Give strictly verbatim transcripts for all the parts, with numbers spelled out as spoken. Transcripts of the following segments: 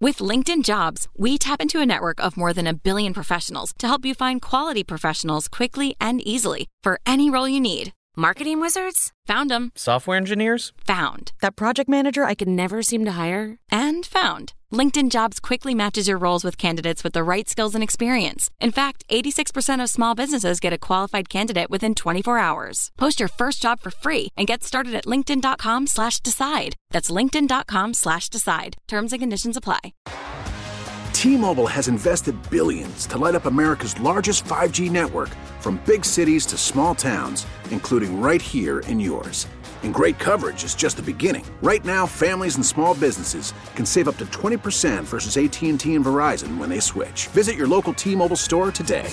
With LinkedIn Jobs, we tap into a network of more than a billion professionals to help you find quality professionals quickly and easily for any role you need. Marketing wizards? Found them. Software engineers? Found. That project manager I could never seem to hire? And found. LinkedIn Jobs quickly matches your roles with candidates with the right skills and experience. In fact, eighty-six percent of small businesses get a qualified candidate within twenty-four hours. Post your first job for free and get started at linkedin.com slash decide. That's linkedin.com slash decide. Terms and conditions apply. T-Mobile has invested billions to light up America's largest five G network, from big cities to small towns, including right here in yours. And great coverage is just the beginning. Right now, families and small businesses can save up to twenty percent versus A T and T and Verizon when they switch. Visit your local T-Mobile store today.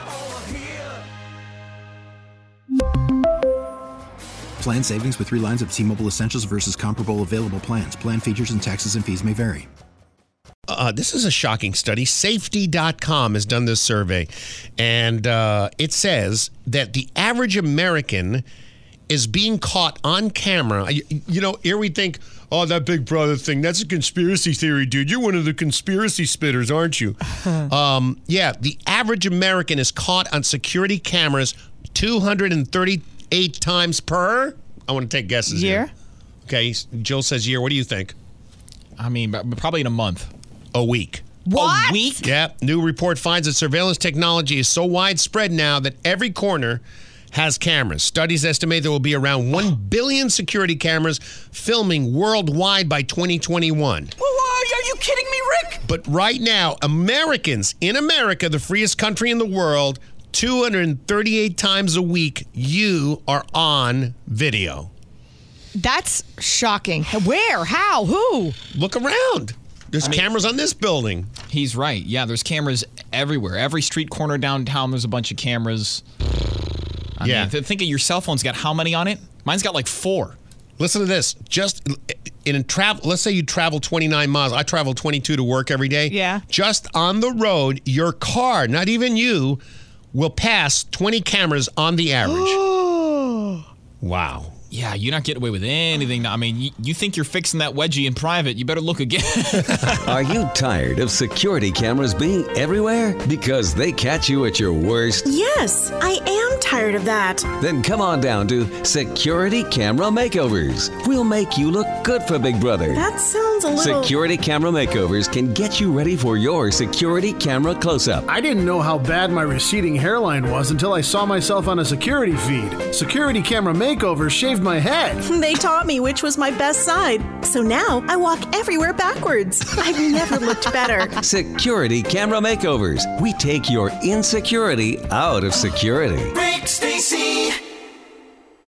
Plan savings with three lines of T-Mobile Essentials versus comparable available plans. Plan features and taxes and fees may vary. Uh, this is a shocking study. Safety dot com has done this survey, and uh, it says that the average American is being caught on camera. You, you know, here we think, oh, that Big Brother thing, that's a conspiracy theory, dude. You're one of the conspiracy spitters, aren't you? um, yeah, the average American is caught on security cameras two hundred thirty-eight times per, I want to take guesses year. Here. Okay, Jill says year. What do you think? I mean, probably in a month. A week. What? A week? Yeah. New report finds that surveillance technology is so widespread now that every corner has cameras. Studies estimate there will be around one billion security cameras filming worldwide by twenty twenty-one. Whoa, are you kidding me, Rick? But right now, Americans, in America, the freest country in the world, two hundred thirty-eight times a week, you are on video. That's shocking. Where? How? Who? Look around. There's I mean, cameras on this building. He's right. Yeah, there's cameras everywhere. Every street corner downtown, there's a bunch of cameras. I yeah. mean, think of your cell phone's got how many on it? Mine's got like four. Listen to this. Just in a travel, let's say you travel twenty-nine miles. I travel twenty-two to work every day. Yeah. Just on the road, your car, not even you, will pass twenty cameras on the average. Wow. Yeah, you're not getting away with anything. I mean, you, you think you're fixing that wedgie in private, you better look again. Are you tired of security cameras being everywhere? Because they catch you at your worst? Yes, I am tired of that. Then come on down to Security Camera Makeovers. We'll make you look good for Big Brother. That sounds a little... Security Camera Makeovers can get you ready for your security camera close-up. I didn't know how bad my receding hairline was until I saw myself on a security feed. Security Camera Makeovers shaved my head. They taught me which was my best side. So now I walk everywhere backwards. I've never looked better. Security Camera Makeovers. We take your insecurity out of security. Rick, Stacy,